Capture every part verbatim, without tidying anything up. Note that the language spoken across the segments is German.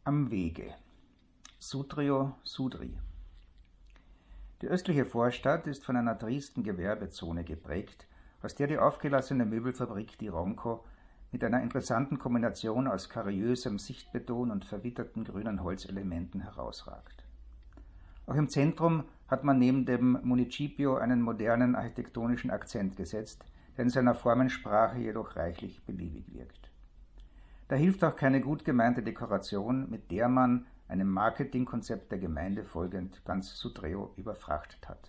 Am Wege. Sutrio Sudri. Die östliche Vorstadt ist von einer tristen Gewerbezone geprägt, aus der die aufgelassene Möbelfabrik Di Ronco mit einer interessanten Kombination aus kariösem Sichtbeton und verwitterten grünen Holzelementen herausragt. Auch im Zentrum hat man neben dem Municipio einen modernen architektonischen Akzent gesetzt, der in seiner Formensprache jedoch reichlich beliebig wirkt. Da hilft auch keine gut gemeinte Dekoration, mit der man, einem Marketingkonzept der Gemeinde folgend, ganz Sutrio überfrachtet hat.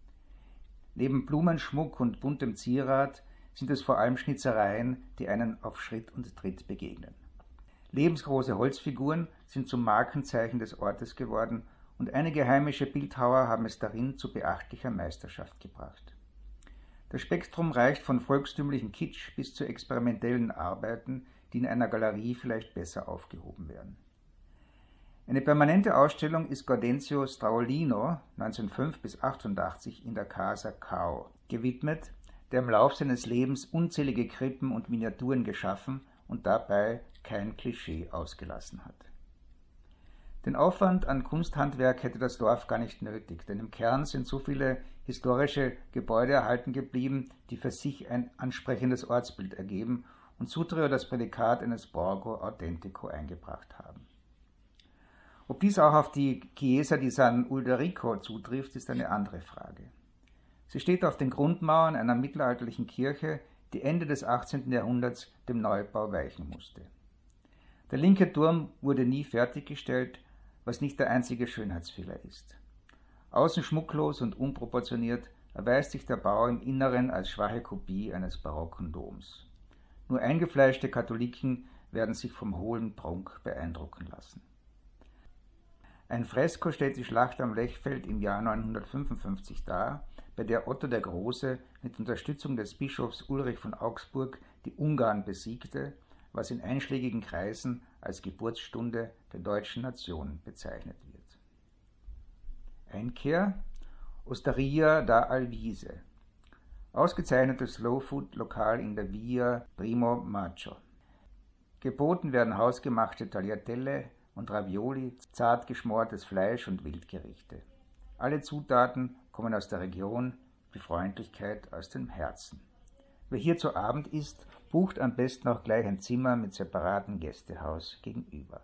Neben Blumenschmuck und buntem Zierat sind es vor allem Schnitzereien, die einen auf Schritt und Tritt begegnen. Lebensgroße Holzfiguren sind zum Markenzeichen des Ortes geworden und einige heimische Bildhauer haben es darin zu beachtlicher Meisterschaft gebracht. Das Spektrum reicht von volkstümlichen Kitsch bis zu experimentellen Arbeiten, die in einer Galerie vielleicht besser aufgehoben werden. Eine permanente Ausstellung ist Gaudenzio Straulino neunzehnhundertfünf bis achtundachtzig in der Casa Cao gewidmet, der im Lauf seines Lebens unzählige Krippen und Miniaturen geschaffen und dabei kein Klischee ausgelassen hat. Den Aufwand an Kunsthandwerk hätte das Dorf gar nicht nötig, denn im Kern sind so viele historische Gebäude erhalten geblieben, die für sich ein ansprechendes Ortsbild ergeben und Sutrio das Prädikat eines Borgo Autentico eingebracht haben. Ob dies auch auf die Chiesa di San Ulderico zutrifft, ist eine andere Frage. Sie steht auf den Grundmauern einer mittelalterlichen Kirche, die Ende des achtzehnten Jahrhunderts dem Neubau weichen musste. Der linke Turm wurde nie fertiggestellt, was nicht der einzige Schönheitsfehler ist. Außen schmucklos und unproportioniert erweist sich der Bau im Inneren als schwache Kopie eines barocken Doms. Nur eingefleischte Katholiken werden sich vom hohlen Prunk beeindrucken lassen. Ein Fresko stellt die Schlacht am Lechfeld im Jahr neunhundertfünfundfünfzig dar, bei der Otto der Große mit Unterstützung des Bischofs Ulrich von Augsburg die Ungarn besiegte, was in einschlägigen Kreisen als Geburtsstunde der deutschen Nation bezeichnet wird. Einkehr: Osteria da Alvise. Ausgezeichnetes Slow-Food-Lokal in der Via Primo Maggio. Geboten werden hausgemachte Tagliatelle und Ravioli, zart geschmortes Fleisch und Wildgerichte. Alle Zutaten kommen aus der Region, die Freundlichkeit aus dem Herzen. Wer hier zu Abend isst, bucht am besten auch gleich ein Zimmer mit separatem Gästehaus gegenüber.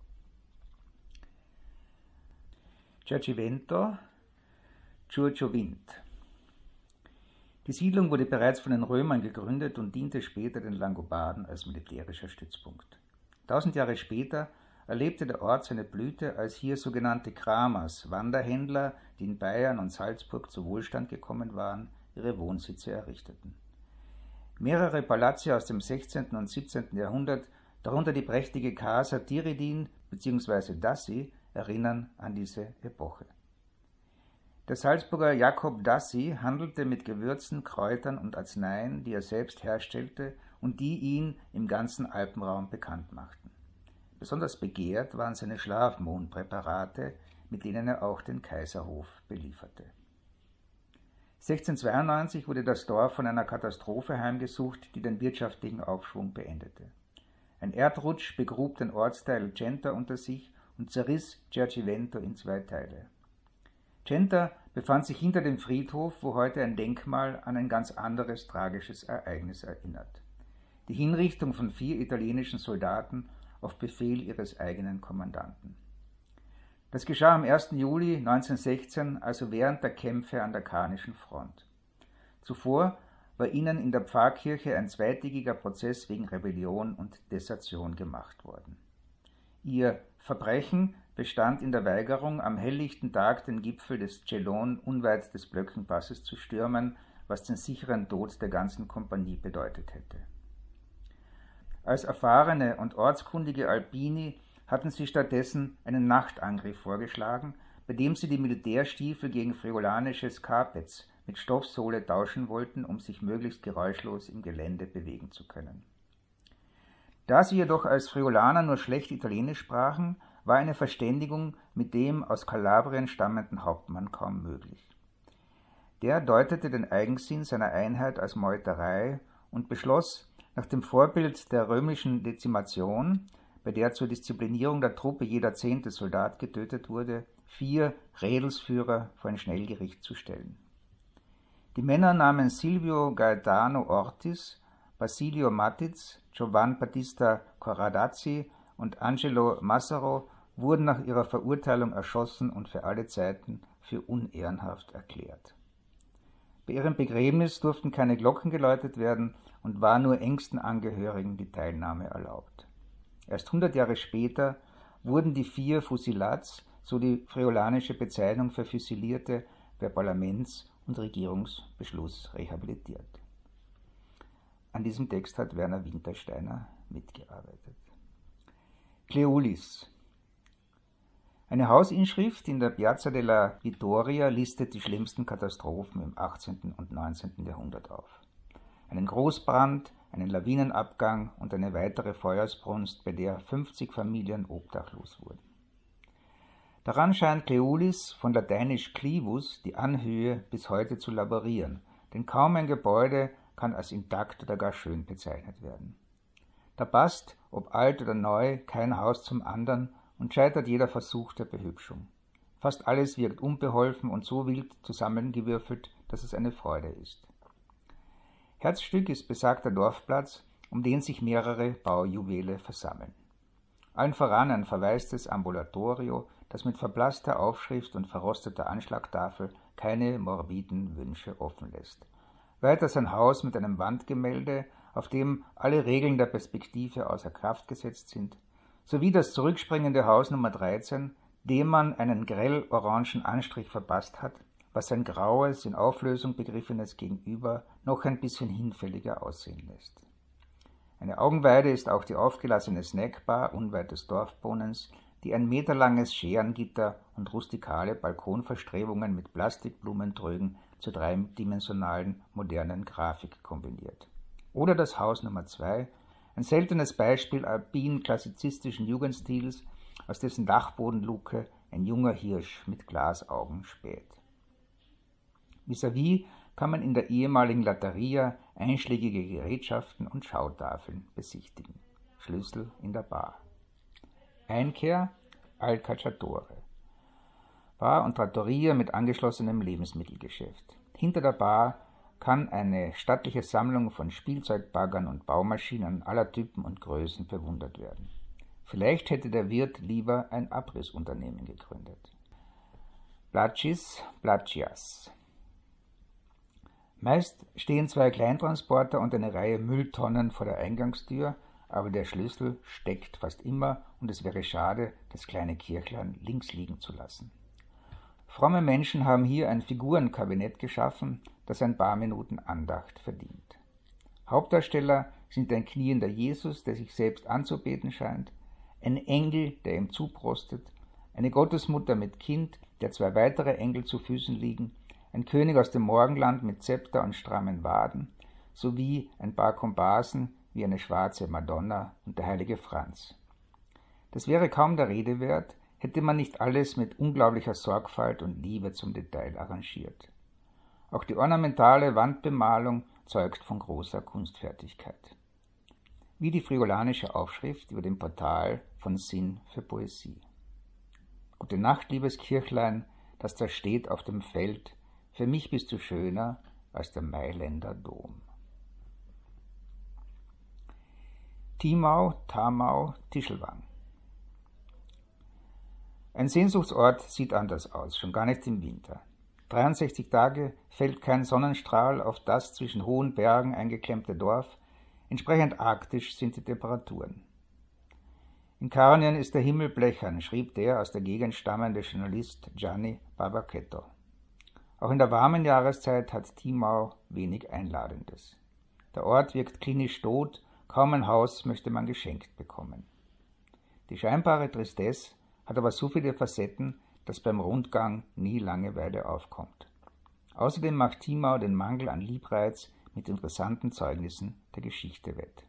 Giacimento, Giurgiovint. Die Siedlung wurde bereits von den Römern gegründet und diente später den Langobarden als militärischer Stützpunkt. Tausend Jahre später erlebte der Ort seine Blüte, als hier sogenannte Kramers, Wanderhändler, die in Bayern und Salzburg zu Wohlstand gekommen waren, ihre Wohnsitze errichteten. Mehrere Paläste aus dem sechzehnten und siebzehnten Jahrhundert, darunter die prächtige Casa Tiridin bzw. Dassi, erinnern an diese Epoche. Der Salzburger Jakob Dassi handelte mit Gewürzen, Kräutern und Arzneien, die er selbst herstellte und die ihn im ganzen Alpenraum bekannt machten. Besonders begehrt waren seine Schlafmohnpräparate, mit denen er auch den Kaiserhof belieferte. sechzehnhundertzweiundneunzig wurde das Dorf von einer Katastrophe heimgesucht, die den wirtschaftlichen Aufschwung beendete. Ein Erdrutsch begrub den Ortsteil Centa unter sich und zerriss Giacimento in zwei Teile. Centa befand sich hinter dem Friedhof, wo heute ein Denkmal an ein ganz anderes tragisches Ereignis erinnert: die Hinrichtung von vier italienischen Soldaten auf Befehl ihres eigenen Kommandanten. Das geschah am ersten Juli neunzehnhundertsechzehn, also während der Kämpfe an der Karnischen Front. Zuvor war ihnen in der Pfarrkirche ein zweitägiger Prozess wegen Rebellion und Desertion gemacht worden. Ihr Verbrechen bestand in der Weigerung, am helllichten Tag den Gipfel des Cellon unweit des Blöckenpasses zu stürmen, was den sicheren Tod der ganzen Kompanie bedeutet hätte. Als erfahrene und ortskundige Alpini hatten sie stattdessen einen Nachtangriff vorgeschlagen, bei dem sie die Militärstiefel gegen friulanische Scarpets mit Stoffsohle tauschen wollten, um sich möglichst geräuschlos im Gelände bewegen zu können. Da sie jedoch als Friulaner nur schlecht Italienisch sprachen, war eine Verständigung mit dem aus Kalabrien stammenden Hauptmann kaum möglich. Der deutete den Eigensinn seiner Einheit als Meuterei und beschloss, nach dem Vorbild der römischen Dezimation bei der zur Disziplinierung der Truppe jeder zehnte Soldat getötet wurde, vier Rädelsführer vor ein Schnellgericht zu stellen. Die Männer nahmen Silvio Gaetano Ortiz, Basilio Matiz, Giovan Battista Corradazzi und Angelo Massaro wurden nach ihrer Verurteilung erschossen und für alle Zeiten für unehrenhaft erklärt. Bei ihrem Begräbnis durften keine Glocken geläutet werden und war nur engsten Angehörigen die Teilnahme erlaubt. Erst hundert Jahre später wurden die vier Fusilats, so die friulanische Bezeichnung für Fusilierte, per Parlaments- und Regierungsbeschluss rehabilitiert. An diesem Text hat Werner Wintersteiner mitgearbeitet. Cleulis. Eine Hausinschrift in der Piazza della Vittoria listet die schlimmsten Katastrophen im achtzehnten und neunzehnten Jahrhundert auf. Einen Großbrand, einen Lawinenabgang und eine weitere Feuersbrunst, bei der fünfzig Familien obdachlos wurden. Daran scheint Cleulis, von lateinisch clivus, die Anhöhe, bis heute zu laborieren, denn kaum ein Gebäude kann als intakt oder gar schön bezeichnet werden. Da passt, ob alt oder neu, kein Haus zum anderen und scheitert jeder Versuch der Behübschung. Fast alles wirkt unbeholfen und so wild zusammengewürfelt, dass es eine Freude ist. Herzstück ist besagter Dorfplatz, um den sich mehrere Baujuwele versammeln. Allen voran ein verwaistes Ambulatorio, das mit verblasster Aufschrift und verrosteter Anschlagtafel keine morbiden Wünsche offen lässt. Weiters ein Haus mit einem Wandgemälde, auf dem alle Regeln der Perspektive außer Kraft gesetzt sind, sowie das zurückspringende Haus Nummer dreizehn, dem man einen grell-orangen Anstrich verpasst hat, was sein graues, in Auflösung begriffenes Gegenüber noch ein bisschen hinfälliger aussehen lässt. Eine Augenweide ist auch die aufgelassene Snackbar unweit des Dorfbrunnens, die ein meterlanges Scherengitter und rustikale Balkonverstrebungen mit Plastikblumentrögen zur dreidimensionalen, modernen Grafik kombiniert. Oder das Haus Nummer zwei, ein seltenes Beispiel alpin-klassizistischen Jugendstils, aus dessen Dachbodenluke ein junger Hirsch mit Glasaugen späht. Vis-à-vis kann man in der ehemaligen Latteria einschlägige Gerätschaften und Schautafeln besichtigen. Schlüssel in der Bar. Einkehr Al Cacciatore. Bar und Trattoria mit angeschlossenem Lebensmittelgeschäft. Hinter der Bar kann eine stattliche Sammlung von Spielzeugbaggern und Baumaschinen aller Typen und Größen bewundert werden. Vielleicht hätte der Wirt lieber ein Abrissunternehmen gegründet. Placis, Placias. Meist stehen zwei Kleintransporter und eine Reihe Mülltonnen vor der Eingangstür, aber der Schlüssel steckt fast immer und es wäre schade, das kleine Kirchlein links liegen zu lassen. Fromme Menschen haben hier ein Figurenkabinett geschaffen, das ein paar Minuten Andacht verdient. Hauptdarsteller sind ein kniender Jesus, der sich selbst anzubeten scheint, ein Engel, der ihm zuprostet, eine Gottesmutter mit Kind, der zwei weitere Engel zu Füßen liegen, ein König aus dem Morgenland mit Zepter und strammen Waden, sowie ein paar Komparsen wie eine schwarze Madonna und der heilige Franz. Das wäre kaum der Rede wert, hätte man nicht alles mit unglaublicher Sorgfalt und Liebe zum Detail arrangiert. Auch die ornamentale Wandbemalung zeugt von großer Kunstfertigkeit. Wie die friulanische Aufschrift über dem Portal von Sinn für Poesie. Gute Nacht, liebes Kirchlein, das da steht auf dem Feld, für mich bist du schöner als der Mailänder Dom. Timau, Tamau, Tischelwang. Ein Sehnsuchtsort sieht anders aus, schon gar nicht im Winter. dreiundsechzig Tage fällt kein Sonnenstrahl auf das zwischen hohen Bergen eingeklemmte Dorf, entsprechend arktisch sind die Temperaturen. In Karnien ist der Himmel blechern, schrieb der aus der Gegend stammende Journalist Gianni Barbachetto. Auch in der warmen Jahreszeit hat Timau wenig Einladendes. Der Ort wirkt klinisch tot, kaum ein Haus möchte man geschenkt bekommen. Die scheinbare Tristesse hat aber so viele Facetten, dass beim Rundgang nie Langeweile aufkommt. Außerdem macht Timau den Mangel an Liebreiz mit interessanten Zeugnissen der Geschichte wett.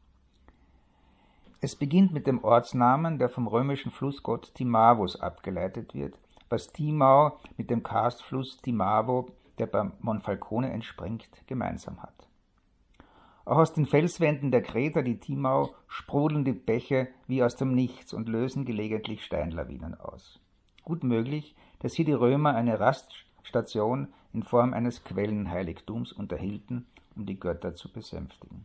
Es beginnt mit dem Ortsnamen, der vom römischen Flussgott Timavus abgeleitet wird, was Timau mit dem Karstfluss Timavo, der beim Monfalcone entspringt, gemeinsam hat. Auch aus den Felswänden der Kreta, die Timau, sprudeln die Bäche wie aus dem Nichts und lösen gelegentlich Steinlawinen aus. Gut möglich, dass hier die Römer eine Raststation in Form eines Quellenheiligtums unterhielten, um die Götter zu besänftigen.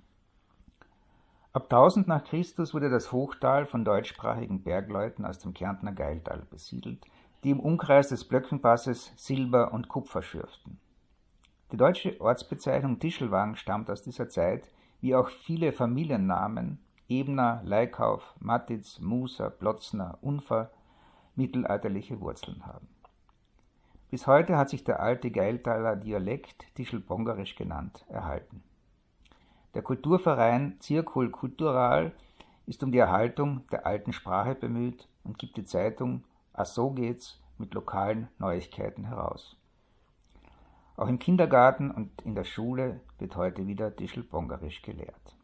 Ab tausend nach Christus wurde das Hochtal von deutschsprachigen Bergleuten aus dem Kärntner Gailtal besiedelt, die im Umkreis des Blöckenpasses Silber und Kupfer schürften. Die deutsche Ortsbezeichnung Tischelwang stammt aus dieser Zeit, wie auch viele Familiennamen Ebner, Leikauf, Mattitz, Muser, Plotzner, Unfer mittelalterliche Wurzeln haben. Bis heute hat sich der alte Gailtaler Dialekt, Tischelbongerisch genannt, erhalten. Der Kulturverein Circul Cultural ist um die Erhaltung der alten Sprache bemüht und gibt die Zeitung A so geht's mit lokalen Neuigkeiten heraus. Auch im Kindergarten und in der Schule wird heute wieder Tischelbongerisch gelehrt.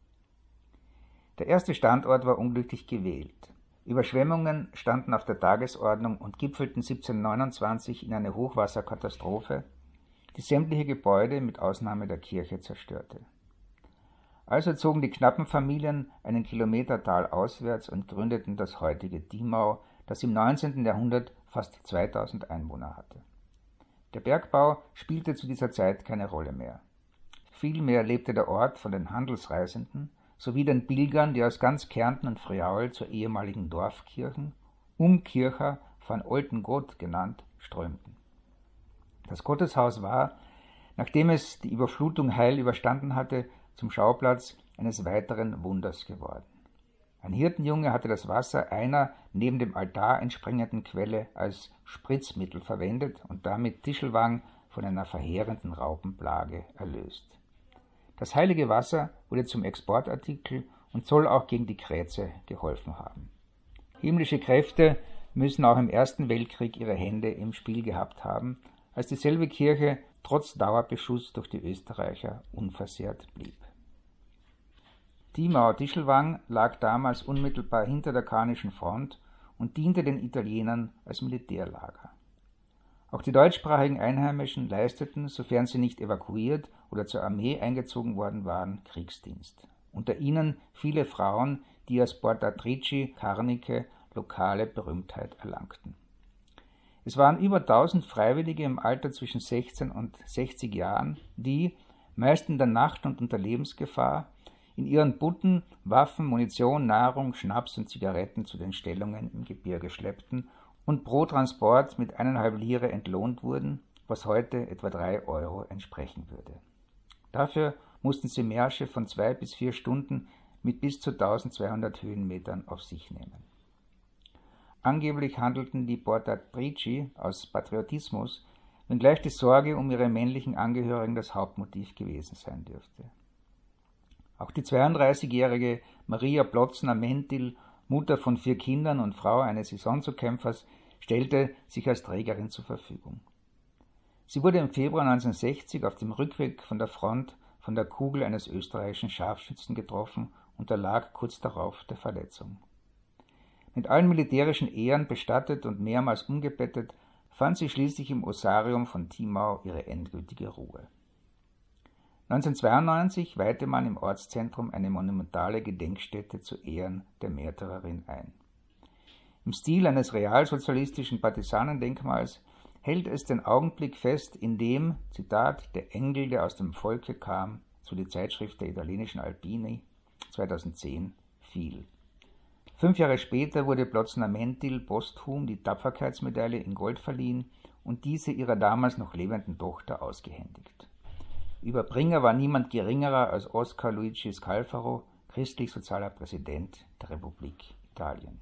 Der erste Standort war unglücklich gewählt. Überschwemmungen standen auf der Tagesordnung und gipfelten siebzehnhundertneunundzwanzig in eine Hochwasserkatastrophe, die sämtliche Gebäude mit Ausnahme der Kirche zerstörte. Also zogen die Knappenfamilien einen Kilometer talauswärts und gründeten das heutige Timau, das im neunzehnten Jahrhundert fast zweitausend Einwohner hatte. Der Bergbau spielte zu dieser Zeit keine Rolle mehr. Vielmehr lebte der Ort von den Handelsreisenden sowie den Pilgern, die aus ganz Kärnten und Friaul zur ehemaligen Dorfkirchen, Umkircher van Oltengot genannt, strömten. Das Gotteshaus war, nachdem es die Überflutung heil überstanden hatte, zum Schauplatz eines weiteren Wunders geworden. Ein Hirtenjunge hatte das Wasser einer neben dem Altar entspringenden Quelle als Spritzmittel verwendet und damit Tischelwang von einer verheerenden Raupenplage erlöst. Das heilige Wasser wurde zum Exportartikel und soll auch gegen die Krätze geholfen haben. Himmlische Kräfte müssen auch im Ersten Weltkrieg ihre Hände im Spiel gehabt haben, als dieselbe Kirche trotz Dauerbeschuss durch die Österreicher unversehrt blieb. Timau-Tischelwang lag damals unmittelbar hinter der Karnischen Front und diente den Italienern als Militärlager. Auch die deutschsprachigen Einheimischen leisteten, sofern sie nicht evakuiert oder zur Armee eingezogen worden waren, Kriegsdienst. Unter ihnen viele Frauen, die als Portatrici Carniche lokale Berühmtheit erlangten. Es waren über tausend Freiwillige im Alter zwischen sechzehn und sechzig Jahren, die, meist in der Nacht und unter Lebensgefahr, in ihren Butten Waffen, Munition, Nahrung, Schnaps und Zigaretten zu den Stellungen im Gebirge schleppten und pro Transport mit eineinhalb Lire entlohnt wurden, was heute etwa drei Euro entsprechen würde. Dafür mussten sie Märsche von zwei bis vier Stunden mit bis zu tausendzweihundert Höhenmetern auf sich nehmen. Angeblich handelten die Portatrici aus Patriotismus, wenngleich die Sorge um ihre männlichen Angehörigen das Hauptmotiv gewesen sein dürfte. Auch die zweiunddreißigjährige Maria Plotzner-Mentil, Mutter von vier Kindern und Frau eines Saisonzukämpfers, stellte sich als Trägerin zur Verfügung. Sie wurde im Februar neunzehnhundertsechzig auf dem Rückweg von der Front von der Kugel eines österreichischen Scharfschützen getroffen und erlag kurz darauf der Verletzung. Mit allen militärischen Ehren bestattet und mehrmals umgebettet, fand sie schließlich im Osarium von Timau ihre endgültige Ruhe. neunzehnhundertzweiundneunzig weihte man im Ortszentrum eine monumentale Gedenkstätte zu Ehren der Märtyrerin ein. Im Stil eines realsozialistischen Partisanendenkmals hält es den Augenblick fest, in dem, Zitat, der Engel, der aus dem Volke kam, so die Zeitschrift der italienischen Alpini, zweitausendzehn, fiel. Fünf Jahre später wurde Plotzner-Mentil posthum die Tapferkeitsmedaille in Gold verliehen und diese ihrer damals noch lebenden Tochter ausgehändigt. Überbringer war niemand geringerer als Oscar Luigi Scalfaro, christlich-sozialer Präsident der Republik Italien.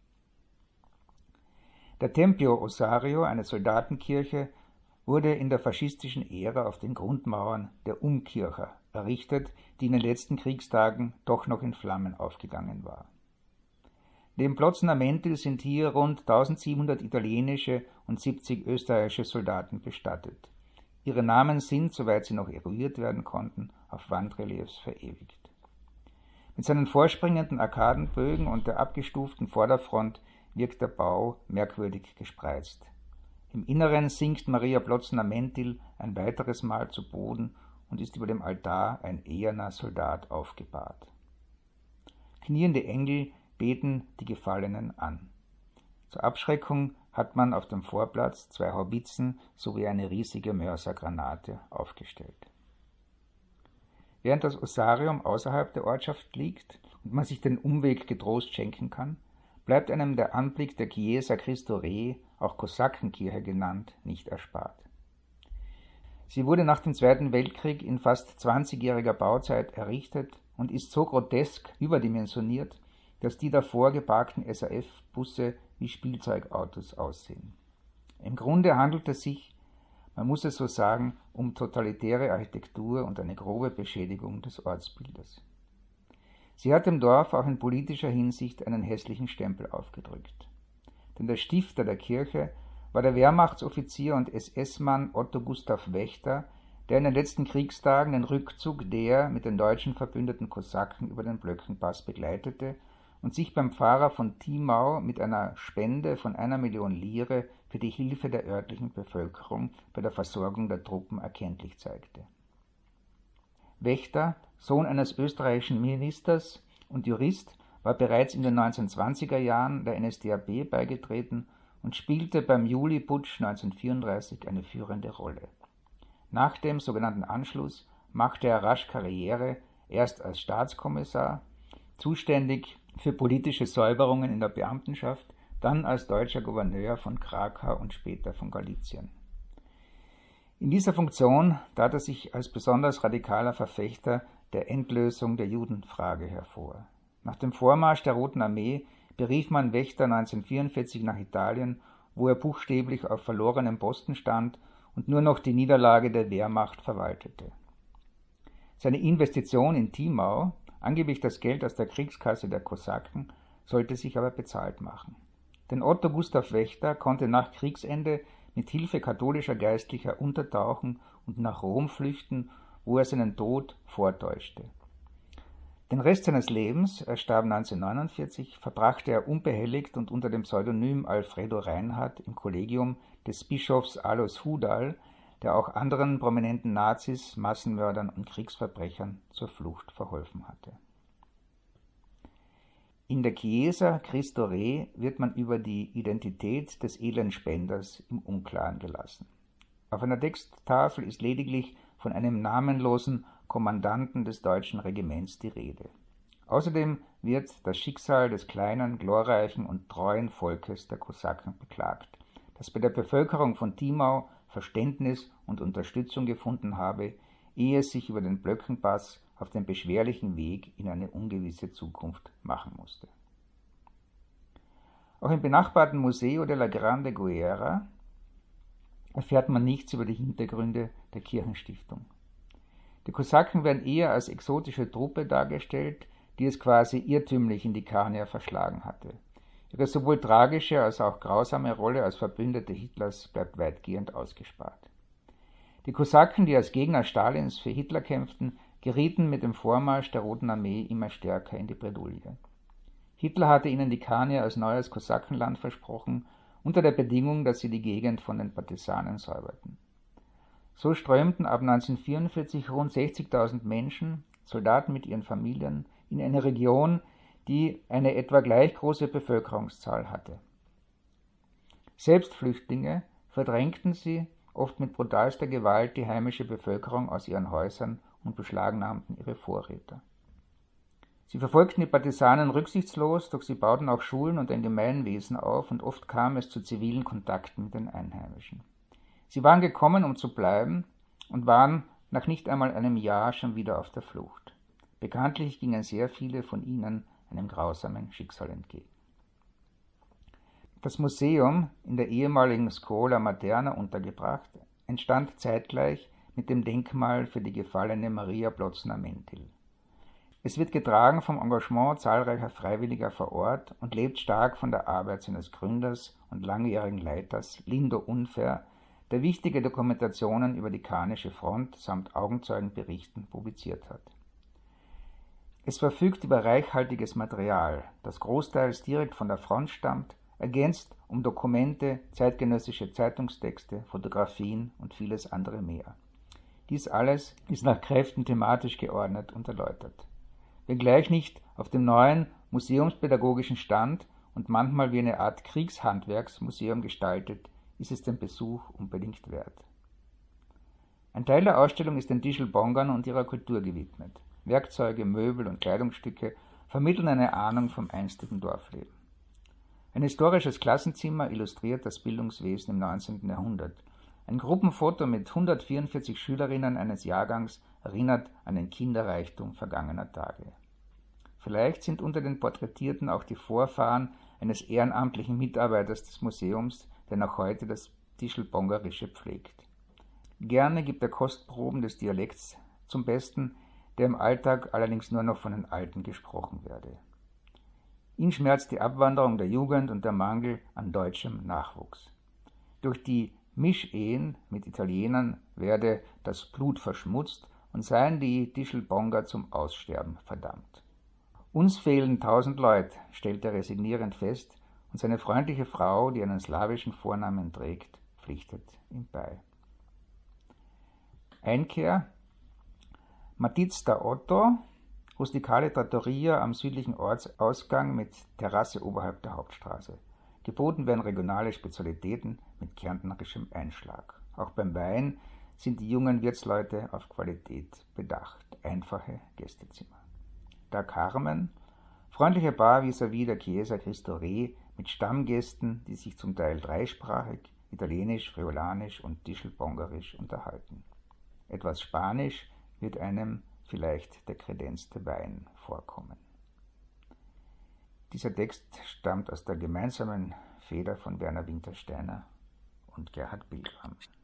Der Tempio Osario, eine Soldatenkirche, wurde in der faschistischen Ära auf den Grundmauern der Umkircher errichtet, die in den letzten Kriegstagen doch noch in Flammen aufgegangen war. Neben Plotzner-Mentil sind hier rund tausendsiebenhundert italienische und siebzig österreichische Soldaten bestattet. Ihre Namen sind, soweit sie noch eruiert werden konnten, auf Wandreliefs verewigt. Mit seinen vorspringenden Arkadenbögen und der abgestuften Vorderfront wirkt der Bau merkwürdig gespreizt. Im Inneren sinkt Maria Plotzner-Mentil ein weiteres Mal zu Boden und ist über dem Altar ein eherner Soldat aufgebahrt. Kniende Engel beten die Gefallenen an. Zur Abschreckung hat man auf dem Vorplatz zwei Haubitzen sowie eine riesige Mörsergranate aufgestellt. Während das Osarium außerhalb der Ortschaft liegt und man sich den Umweg getrost schenken kann, bleibt einem der Anblick der Chiesa Cristo Re, auch Kosakenkirche genannt, nicht erspart. Sie wurde nach dem Zweiten Weltkrieg in fast zwanzigjähriger Bauzeit errichtet und ist so grotesk überdimensioniert, dass die davor geparkten S A F-Busse wie Spielzeugautos aussehen. Im Grunde handelt es sich, man muss es so sagen, um totalitäre Architektur und eine grobe Beschädigung des Ortsbildes. Sie hat dem Dorf auch in politischer Hinsicht einen hässlichen Stempel aufgedrückt. Denn der Stifter der Kirche war der Wehrmachtsoffizier und S S-Mann Otto Gustav Wächter, der in den letzten Kriegstagen den Rückzug der mit den deutschen verbündeten Kosaken über den Blöckenpass begleitete und sich beim Pfarrer von Thiemau mit einer Spende von einer Million Lire für die Hilfe der örtlichen Bevölkerung bei der Versorgung der Truppen erkenntlich zeigte. Wächter, Sohn eines österreichischen Ministers und Jurist, war bereits in den neunzehnhundertzwanziger Jahren der N S D A P beigetreten und spielte beim Juli-Putsch neunzehnhundertvierunddreißig eine führende Rolle. Nach dem sogenannten Anschluss machte er rasch Karriere, erst als Staatskommissar, zuständig für politische Säuberungen in der Beamtenschaft, dann als deutscher Gouverneur von Krakau und später von Galizien. In dieser Funktion tat er sich als besonders radikaler Verfechter der Endlösung der Judenfrage hervor. Nach dem Vormarsch der Roten Armee berief man Wächter neunzehnhundertvierundvierzig nach Italien, wo er buchstäblich auf verlorenem Posten stand und nur noch die Niederlage der Wehrmacht verwaltete. Seine Investition in Thiemau, angeblich das Geld aus der Kriegskasse der Kosaken, sollte sich aber bezahlt machen. Denn Otto Gustav Wächter konnte nach Kriegsende mit Hilfe katholischer Geistlicher untertauchen und nach Rom flüchten, wo er seinen Tod vortäuschte. Den Rest seines Lebens, er starb neunzehnhundertneunundvierzig, verbrachte er unbehelligt und unter dem Pseudonym Alfredo Reinhardt im Kollegium des Bischofs Alois Hudal, der auch anderen prominenten Nazis, Massenmördern und Kriegsverbrechern zur Flucht verholfen hatte. In der Chiesa Cristo Re wird man über die Identität des edlen Spenders im Unklaren gelassen. Auf einer Texttafel ist lediglich von einem namenlosen Kommandanten des deutschen Regiments die Rede. Außerdem wird das Schicksal des kleinen, glorreichen und treuen Volkes der Kosaken beklagt, das bei der Bevölkerung von Thiemau Verständnis und Unterstützung gefunden habe, ehe es sich über den Blöckenpass auf den beschwerlichen Weg in eine ungewisse Zukunft machen musste. Auch im benachbarten Museo della Grande Guerra erfährt man nichts über die Hintergründe der Kirchenstiftung. Die Kosaken werden eher als exotische Truppe dargestellt, die es quasi irrtümlich in die Kania verschlagen hatte. Ihre sowohl tragische als auch grausame Rolle als Verbündete Hitlers bleibt weitgehend ausgespart. Die Kosaken, die als Gegner Stalins für Hitler kämpften, gerieten mit dem Vormarsch der Roten Armee immer stärker in die Bredouille. Hitler hatte ihnen die Kania als neues Kosakenland versprochen, unter der Bedingung, dass sie die Gegend von den Partisanen säuberten. So strömten ab neunzehnhundertvierundvierzig rund sechzigtausend Menschen, Soldaten mit ihren Familien, in eine Region, die eine etwa gleich große Bevölkerungszahl hatte. Selbst Flüchtlinge verdrängten sie, oft mit brutalster Gewalt, die heimische Bevölkerung aus ihren Häusern und beschlagnahmten ihre Vorräte. Sie verfolgten die Partisanen rücksichtslos, doch sie bauten auch Schulen und ein Gemeinwesen auf und oft kam es zu zivilen Kontakten mit den Einheimischen. Sie waren gekommen, um zu bleiben und waren nach nicht einmal einem Jahr schon wieder auf der Flucht. Bekanntlich gingen sehr viele von ihnen einem grausamen Schicksal entgegen. Das Museum, in der ehemaligen Scuola Materna untergebracht, entstand zeitgleich mit dem Denkmal für die gefallene Maria Plotzner-Mentil. Es wird getragen vom Engagement zahlreicher Freiwilliger vor Ort und lebt stark von der Arbeit seines Gründers und langjährigen Leiters Lindo Unfair, der wichtige Dokumentationen über die Kanische Front samt Augenzeugenberichten publiziert hat. Es verfügt über reichhaltiges Material, das großteils direkt von der Front stammt, ergänzt um Dokumente, zeitgenössische Zeitungstexte, Fotografien und vieles andere mehr. Dies alles ist nach Kräften thematisch geordnet und erläutert. Wenngleich nicht auf dem neuen museumspädagogischen Stand und manchmal wie eine Art Kriegshandwerksmuseum gestaltet, ist es den Besuch unbedingt wert. Ein Teil der Ausstellung ist den Tischl-Bongern und ihrer Kultur gewidmet. Werkzeuge, Möbel und Kleidungsstücke vermitteln eine Ahnung vom einstigen Dorfleben. Ein historisches Klassenzimmer illustriert das Bildungswesen im neunzehnten Jahrhundert. Ein Gruppenfoto mit hundertvierundvierzig Schülerinnen eines Jahrgangs erinnert an den Kinderreichtum vergangener Tage. Vielleicht sind unter den Porträtierten auch die Vorfahren eines ehrenamtlichen Mitarbeiters des Museums, der noch heute das Tischl-Bongerische pflegt. Gerne gibt er Kostproben des Dialekts zum Besten, der im Alltag allerdings nur noch von den Alten gesprochen werde. Ihn schmerzt die Abwanderung der Jugend und der Mangel an deutschem Nachwuchs. Durch die Mischehen mit Italienern werde das Blut verschmutzt und seien die Tischl-Bonger zum Aussterben verdammt. Uns fehlen tausend Leute, stellt er resignierend fest, und seine freundliche Frau, die einen slawischen Vornamen trägt, pflichtet ihm bei. Einkehr: Matizda Otto, rustikale Trattoria am südlichen Ortsausgang mit Terrasse oberhalb der Hauptstraße. Geboten werden regionale Spezialitäten mit kärntnerischem Einschlag. Auch beim Wein sind die jungen Wirtsleute auf Qualität bedacht. Einfache Gästezimmer. Da Carmen, freundliche Bar vis-à-vis der Chiesa Cristo Re mit Stammgästen, die sich zum Teil dreisprachig, italienisch, friulanisch und tischl-bongerisch unterhalten. Etwas Spanisch wird einem vielleicht der kredenzte Wein vorkommen. Dieser Text stammt aus der gemeinsamen Feder von Werner Wintersteiner und Gerhard Pilgram.